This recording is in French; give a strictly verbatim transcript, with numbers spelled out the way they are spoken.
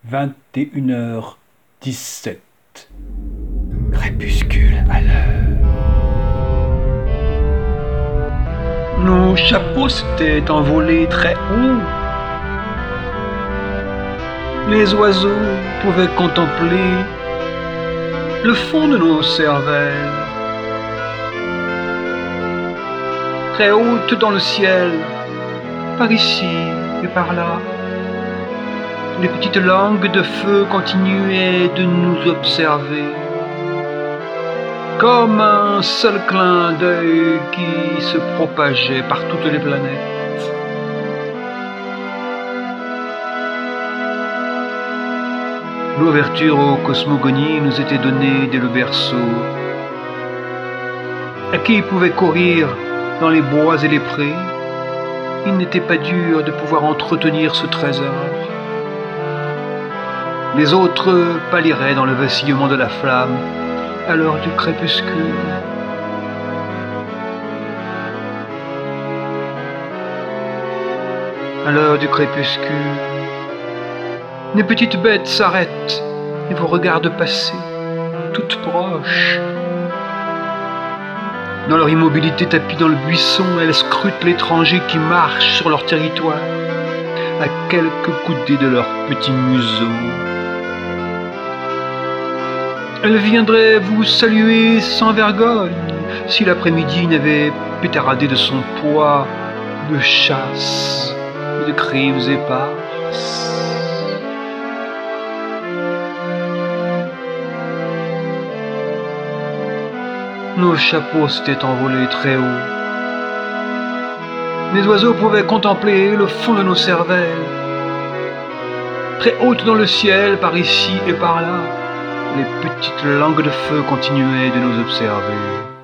vingt et une heures dix-sept. Crépuscule à l'heure. Nos chapeaux s'étaient envolés très haut. Les oiseaux pouvaient contempler le fond de nos cervelles. Très haute dans le ciel, par ici et par là, les petites langues de feu continuaient de nous observer, comme un seul clin d'œil qui se propageait par toutes les planètes. L'ouverture aux cosmogonies nous était donnée dès le berceau. À qui pouvait courir dans les bois et les prés, il n'était pas dur de pouvoir entretenir ce trésor. Les autres pâliraient dans le vacillement de la flamme à l'heure du crépuscule. À l'heure du crépuscule, les petites bêtes s'arrêtent et vous regardent passer, toutes proches. Dans leur immobilité tapie dans le buisson, elles scrutent l'étranger qui marche sur leur territoire, à quelques coudées de leur petit museau. Elles viendraient vous saluer sans vergogne, si l'après-midi n'avait pétaradé de son poids de chasse et de crimes éparses. Nos chapeaux s'étaient envolés très haut. Les oiseaux pouvaient contempler le fond de nos cervelles. Très haute dans le ciel, par ici et par là, les petites langues de feu continuaient de nous observer.